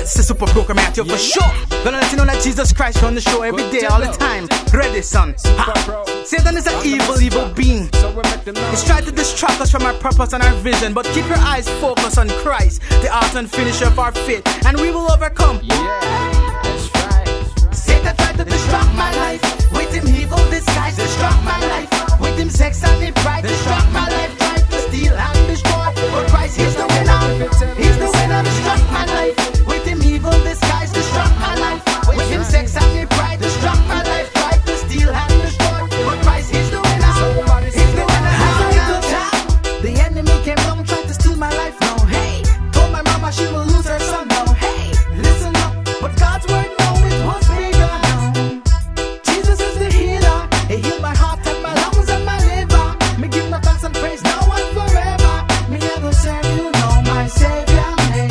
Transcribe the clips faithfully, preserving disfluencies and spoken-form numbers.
Yes, the super broker man, you for sure. Gonna let you know that Jesus Christ on the show every day, all the time. Ready, son. Ha. Satan is an evil, evil being. He's tried to distract us from our purpose and our vision, but keep your eyes focused on Christ, the author and finisher of our faith, and we will overcome. Yeah, that's right. Satan tried to distract my life with him evil disguise, distract my life with him sex and him pride, distract my life, tried to steal and destroy. But Christ, he's the winner. He's the winner, distract my life with him evil disguise, distract my life with him sex and him pride, distract my life, tried to steal and destroy. But Christ, he's the winner. He's the winner. As a little child, the enemy came down, tried to steal my life. No, hey, told my mama she will lose her son. No, hey, listen up, but God's word, no, it was bigger. No, Jesus is the healer. He healed my heart and my lungs and my liver. Me give no thanks and praise now and forever. Me I will serve you, know my Savior. Hey,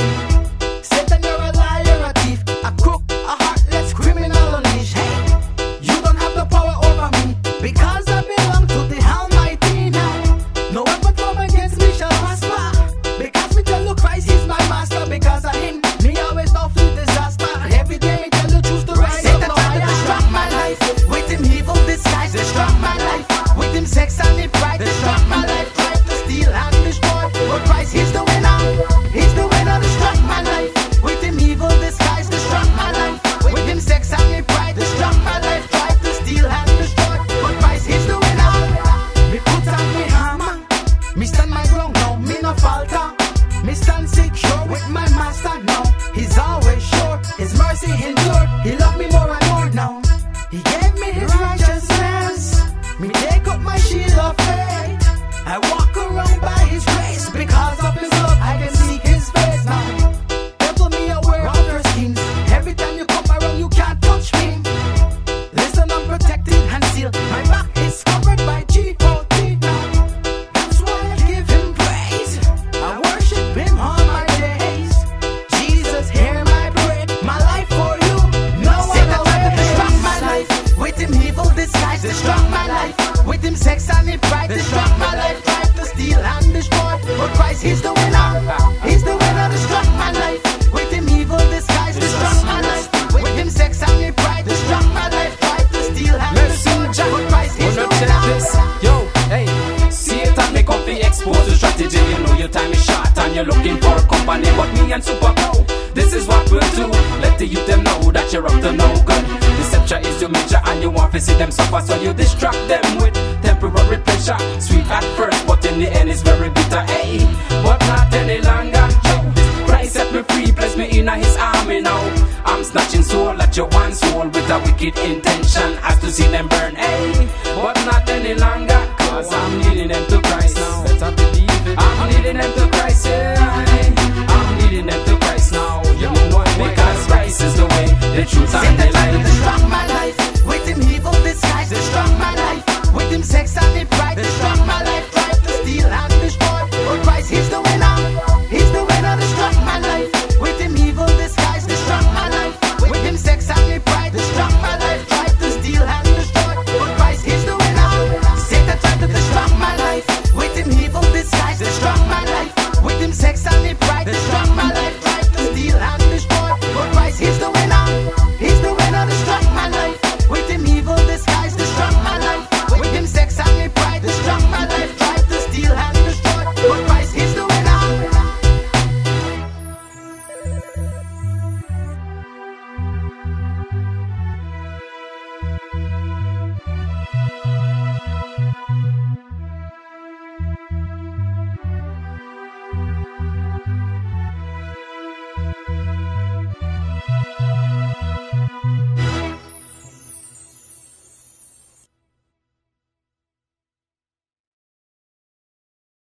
Satan, you're a liar, a thief, a crook, a heartless criminal unleashed. Hey, you don't have the power over me because I belong to the Almighty now. No weapon formed against me shall prosper because me tell you Christ is my master. Because of him, me always know through disaster. Every day me tell you choose to rise up. Satan tried to distract my life with him evil disguise, distract my life with him sex and him pride, distract my life, tried to steal and destroy. But Christ, he's the winner. He's the winner, distract my life with him evil disguise, distract my life with him sex and him pride, distract my life, tried to steal and destroy. But Christ, he's the winner. Me put on me hammer, me stand my ground now, me no falter. Me stand secure with my master now. He's always sure, his mercy endure. He loved me more and more now. He gave me his righteousness. Me take up my shield of faith. I walk around by his grace. Because of his love, I can seek his face now. Devil, me aware of your schemes. Every time you come around, you can't touch me. Listen, I'm protected and sealed. My back is covered by G O T now. That's why I give him praise. I worship him all my days. Jesus, hear my prayer. My life for you. No one tried to distract my life with him evil disguise, distract my life with him sex and him pride, distract my life, tried to steal and destroy. But Christ, he's the winner. He's the winner, distract my life with him evil disguise, distract my life with him sex and him pride, distract my life, tried to steal and destroy. But Christ, he's the winner. Yo, hey, Satan make up the expose the strategy. You know your time is short and you're looking for a company. But me and Super Pro, this is what we'll do. Let the youth them know that you're up to no good. Deception is your major and you want to see them suffer, so you distract them with temporary pleasure. Sweet at first, but in the end it's very bitter. Hey, but not any longer. Yo, Christ set me free, place me in his army now. I'm snatching soul at your one soul with a wicked intention, as to see them burn. Hey,